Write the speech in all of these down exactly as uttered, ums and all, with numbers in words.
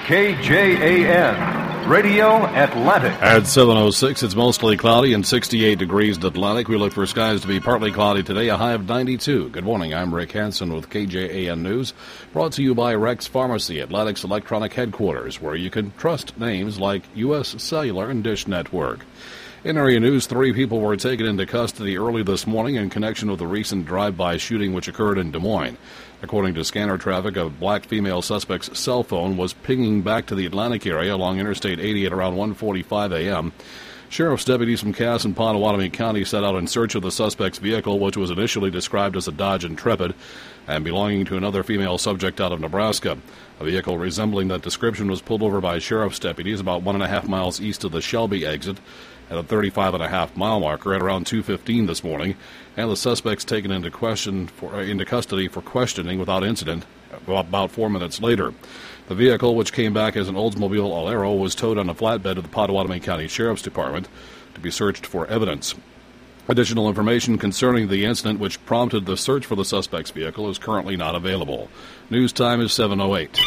K J A N, Radio Atlantic. At seven oh six, it's mostly cloudy and sixty-eight degrees at Atlantic. We look for skies to be partly cloudy today, a high of ninety-two. Good morning, I'm Rick Hansen with K J A N News, brought to you by Rex Pharmacy, Atlantic's electronic headquarters, where you can trust names like U S Cellular and Dish Network. In area news, three people were taken into custody early this morning in connection with the recent drive-by shooting which occurred in Des Moines. According to scanner traffic, a black female suspect's cell phone was pinging back to the Atlantic area along Interstate eighty at around one forty-five a.m. Sheriff's deputies from Cass and Pottawatomie County set out in search of the suspect's vehicle, which was initially described as a Dodge Intrepid and belonging to another female subject out of Nebraska. A vehicle resembling that description was pulled over by sheriff's deputies about one and a half miles east of the Shelby exit at a thirty-five and a half mile marker at around two fifteen this morning, and the suspects taken into question for, uh, into custody for questioning without incident about four minutes later. The vehicle, which came back as an Oldsmobile Alero, was towed on a flatbed to the Pottawatomie County Sheriff's Department to be searched for evidence. Additional information concerning the incident which prompted the search for the suspect's vehicle is currently not available. News time is seven oh eight.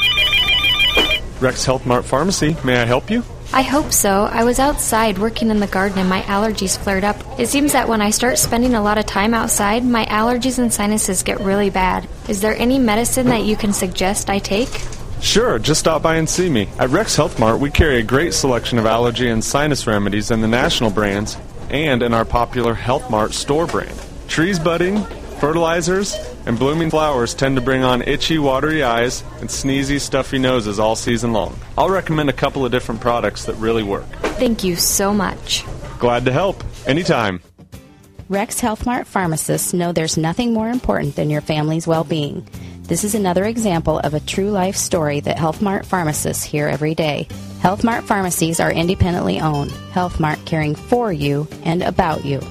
Rex Health Mart Pharmacy, may I help you? I hope so. I was outside working in the garden and my allergies flared up. It seems that when I start spending a lot of time outside, my allergies and sinuses get really bad. Is there any medicine that you can suggest I take? Sure, just stop by and see me. At Rex Health Mart, we carry a great selection of allergy and sinus remedies in the national brands and in our popular Health Mart store brand. Trees budding, fertilizers, and blooming flowers tend to bring on itchy, watery eyes and sneezy, stuffy noses all season long. I'll recommend a couple of different products that really work. Thank you so much. Glad to help. Anytime. Rex Health Mart pharmacists know there's nothing more important than your family's well-being. This is another example of a true life story that Health Mart pharmacists hear every day. Health Mart pharmacies are independently owned. Health Mart caring for you and about you.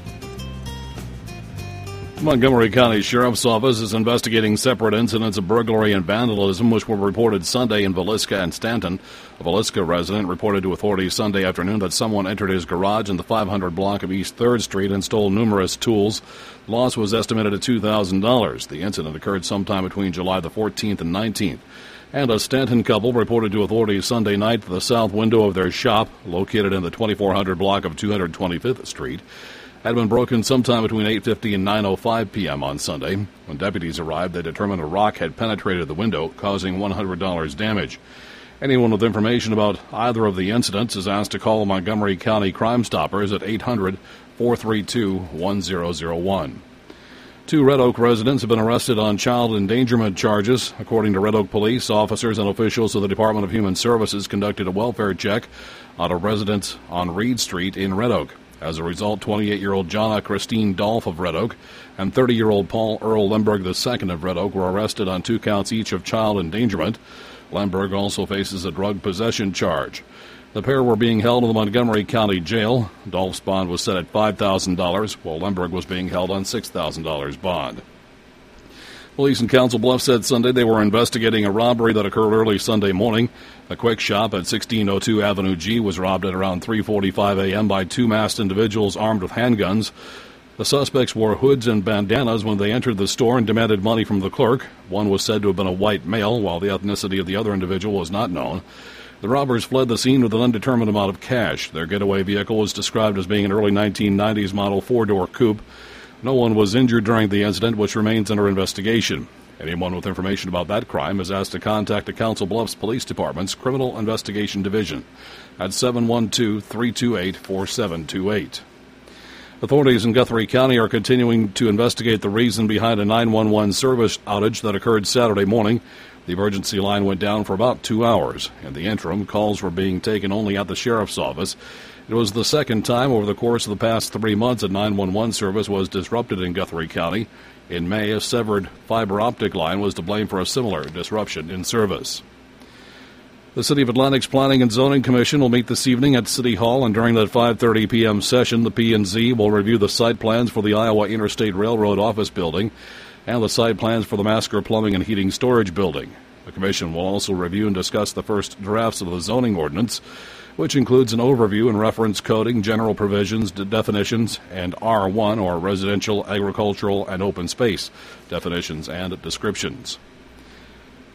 Montgomery County Sheriff's Office is investigating separate incidents of burglary and vandalism which were reported Sunday in Villisca and Stanton. A Villisca resident reported to authorities Sunday afternoon that someone entered his garage in the five hundred block of East third Street and stole numerous tools. The loss was estimated at two thousand dollars. The incident occurred sometime between July the fourteenth and nineteenth. And a Stanton couple reported to authorities Sunday night that the south window of their shop, located in the twenty-four hundred block of two hundred twenty-fifth Street, had been broken sometime between eight fifty and nine oh five p.m. on Sunday. When deputies arrived, they determined a rock had penetrated the window, causing one hundred dollars damage. Anyone with information about either of the incidents is asked to call the Montgomery County Crime Stoppers at eight hundred, four three two, one zero zero one. Two Red Oak residents have been arrested on child endangerment charges. According to Red Oak police, officers and officials of the Department of Human Services conducted a welfare check on a residence on Reed Street in Red Oak. As a result, twenty-eight-year-old Jonna Christine Dolph of Red Oak and thirty-year-old Paul Earl Lemberg the second of Red Oak were arrested on two counts each of child endangerment. Lemberg also faces a drug possession charge. The pair were being held in the Montgomery County Jail. Dolph's bond was set at five thousand dollars, while Lemberg was being held on six thousand dollars bond. Police in Council Bluffs said Sunday they were investigating a robbery that occurred early Sunday morning. A quick shop at sixteen oh two Avenue G was robbed at around three forty-five a.m. by two masked individuals armed with handguns. The suspects wore hoods and bandanas when they entered the store and demanded money from the clerk. One was said to have been a white male, while the ethnicity of the other individual was not known. The robbers fled the scene with an undetermined amount of cash. Their getaway vehicle was described as being an early nineteen nineties model four-door coupe. No one was injured during the incident, which remains under investigation. Anyone with information about that crime is asked to contact the Council Bluffs Police Department's Criminal Investigation Division at seven one two, three two eight, four seven two eight. Authorities in Guthrie County are continuing to investigate the reason behind a nine one one service outage that occurred Saturday morning. The emergency line went down for about two hours. In the interim, calls were being taken only at the sheriff's office. It was the second time over the course of the past three months a nine one one service was disrupted in Guthrie County. In May, a severed fiber optic line was to blame for a similar disruption in service. The City of Atlantic's Planning and Zoning Commission will meet this evening at City Hall, and during that five thirty p.m. session, the P and Z will review the site plans for the Iowa Interstate Railroad office building and the site plans for the Masker Plumbing and Heating Storage building. The Commission will also review and discuss the first drafts of the zoning ordinance, which includes an overview and reference coding, general provisions, definitions, and R one, or residential, agricultural, and open space definitions and descriptions.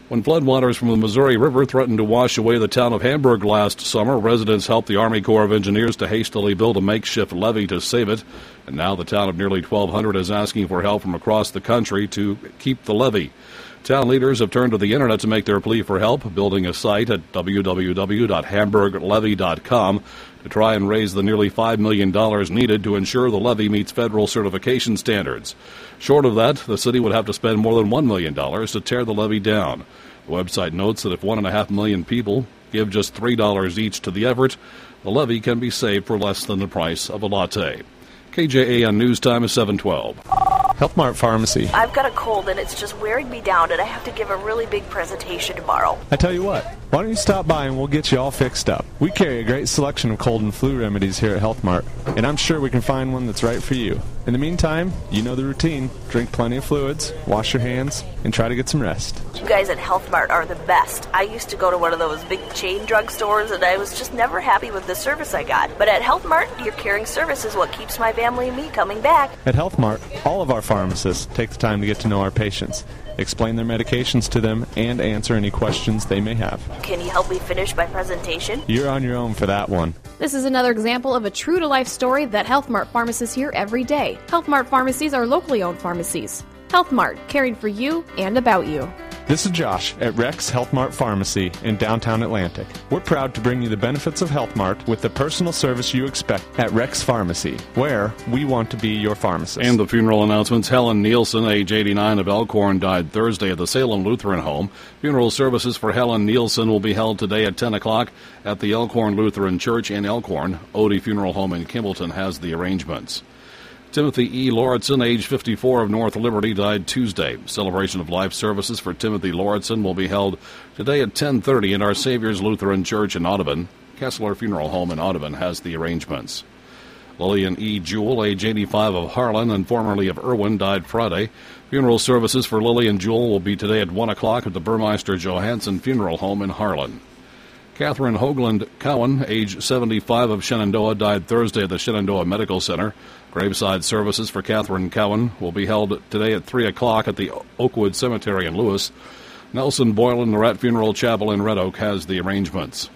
When floodwaters from the Missouri River threatened to wash away the town of Hamburg last summer, residents helped the Army Corps of Engineers to hastily build a makeshift levee to save it. And now the town of nearly twelve hundred is asking for help from across the country to keep the levee. Town leaders have turned to the internet to make their plea for help, building a site at w w w dot hamburg levee dot com to try and raise the nearly five million dollars needed to ensure the levee meets federal certification standards. Short of that, the city would have to spend more than one million dollars to tear the levee down. The website notes that if one and a half million people give just three dollars each to the effort, the levee can be saved for less than the price of a latte. K J A N News Time is seven twelve. Health Mart Pharmacy. I've got a cold and it's just wearing me down, and I have to give a really big presentation tomorrow. I tell you what, why don't you stop by and we'll get you all fixed up. We carry a great selection of cold and flu remedies here at Health Mart, and I'm sure we can find one that's right for you. In the meantime, you know the routine. Drink plenty of fluids, wash your hands, and try to get some rest. You guys at Health Mart are the best. I used to go to one of those big chain drugstores, and I was just never happy with the service I got. But at Health Mart, your caring service is what keeps my family and me coming back. At Health Mart, all of our pharmacists take the time to get to know our patients, explain their medications to them, and answer any questions they may have. Can you help me finish my presentation? You're on your own for that one. This is another example of a true-to-life story that Health Mart pharmacists hear every day. Health Mart pharmacies are locally owned pharmacies. Health Mart, caring for you and about you. This is Josh at Rex Health Mart Pharmacy in downtown Atlantic. We're proud to bring you the benefits of Health Mart with the personal service you expect at Rex Pharmacy, where we want to be your pharmacist. And the funeral announcements. Helen Nielsen, age eighty-nine, of Elkhorn, died Thursday at the Salem Lutheran Home. Funeral services for Helen Nielsen will be held today at ten o'clock at the Elkhorn Lutheran Church in Elkhorn. Odie Funeral Home in Kimballton has the arrangements. Timothy E. Lauritsen, age fifty-four, of North Liberty, died Tuesday. Celebration of life services for Timothy Lauritsen will be held today at ten thirty in Our Savior's Lutheran Church in Audubon. Kessler Funeral Home in Audubon has the arrangements. Lillian E. Jewell, age eighty-five, of Harlan and formerly of Irwin, died Friday. Funeral services for Lillian Jewell will be today at one o'clock at the Burmeister Johansson Funeral Home in Harlan. Catherine Hoagland Cowan, age seventy-five, of Shenandoah, died Thursday at the Shenandoah Medical Center. Graveside services for Catherine Cowan will be held today at three o'clock at the Oakwood Cemetery in Lewis. Nelson Boylan Lorette Funeral Chapel in Red Oak has the arrangements.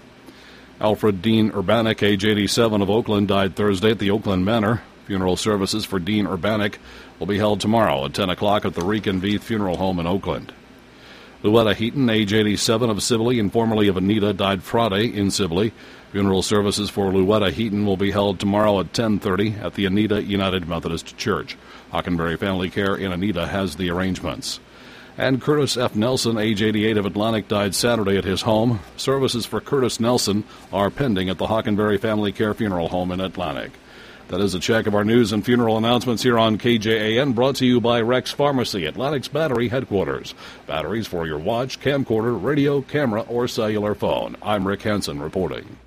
Alfred Dean Urbanic, age eighty-seven, of Oakland, died Thursday at the Oakland Manor. Funeral services for Dean Urbanic will be held tomorrow at ten o'clock at the Rican Veith Funeral Home in Oakland. Louetta Heaton, age eighty-seven, of Sibley and formerly of Anita, died Friday in Sibley. Funeral services for Louetta Heaton will be held tomorrow at ten thirty at the Anita United Methodist Church. Hockenberry Family Care in Anita has the arrangements. And Curtis F. Nelson, age eighty-eight, of Atlantic, died Saturday at his home. Services for Curtis Nelson are pending at the Hockenberry Family Care Funeral Home in Atlantic. That is a check of our news and funeral announcements here on K J A N, brought to you by Rex Pharmacy, Atlantic's battery headquarters. Batteries for your watch, camcorder, radio, camera, or cellular phone. I'm Rick Hansen reporting.